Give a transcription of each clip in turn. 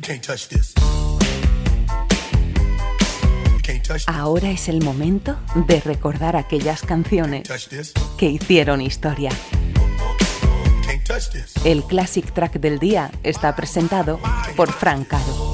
Ahora es el momento de recordar aquellas canciones que hicieron historia. El Classic Track del día está presentado por Frank Caro.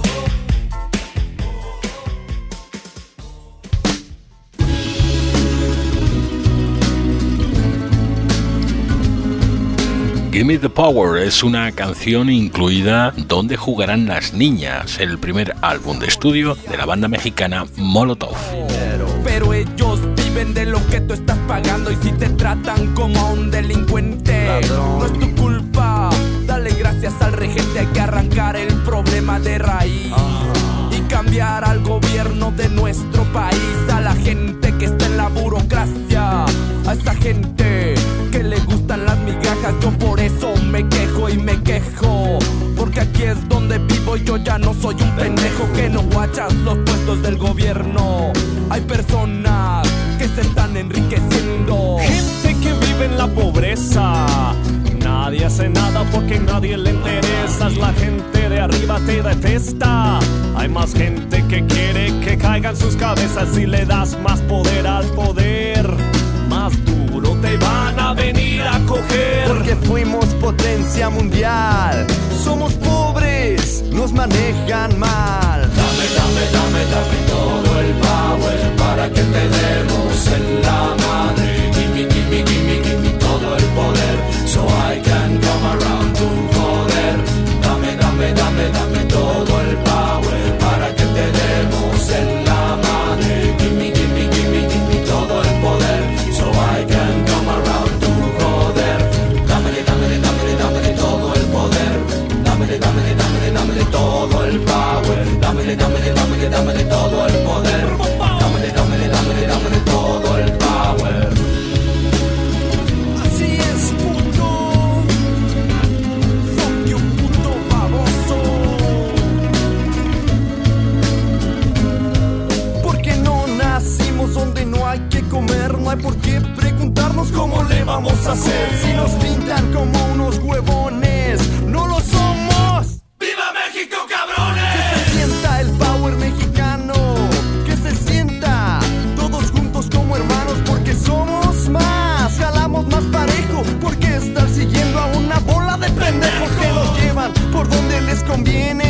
Gimme the Power es una canción incluida Donde jugarán las niñas, el primer álbum de estudio de la banda mexicana Molotov. Pero ellos viven de lo que tú estás pagando, y si te tratan como a un delincuente, ladrón, no es tu culpa. Dale gracias al regente, hay que arrancar el problema de raíz y cambiar al gobierno de nuestro país, a la gente que está en la burocracia, a esa gente que le gustan las migajas. Yo por eso me quejo y me quejo, porque aquí es donde vivo y yo ya no soy un pendejo que no guachas los puestos del gobierno. Hay personas que se están enriqueciendo, gente que vive en la pobreza. Nadie hace nada porque a nadie le interesas. La gente de arriba te detesta. Hay más gente que quiere que caigan sus cabezas. Si le das más poder al poder, más duro te van a venir a coger. Porque fuimos potencia mundial. Somos pobres, nos manejan mal. Dame, dame, dame, dame todo el power para que te demos en la madre. Gimme, gimme, gimme, gimme todo el poder, so I can come around to joder. Dame, dame, dame, dame todo el power para que te demos en la madre. Gimme, gimme, gimme, gimme todo el poder, so I can come around to joder. Dámele, dámele, dámele, dámele todo el poder. Dámele, dámele, dámele, dámele todo el power. Dámele, dámele, dámele, dámele todo el poder. Dámele, dámele, dámele, dámele todo el power. Así es, puto. Fuck you, puto baboso. Porque no nacimos donde no hay que comer. No hay por qué preguntarnos cómo le vamos a hacer. Si nos pintan como unos huevones, no lo somos. ¡Viva México, cabrones! Que se sienta el power mexicano, que se sienta todos juntos como hermanos, porque somos más, jalamos más parejo, porque estar siguiendo a una bola de pendejos que nos llevan por donde les conviene.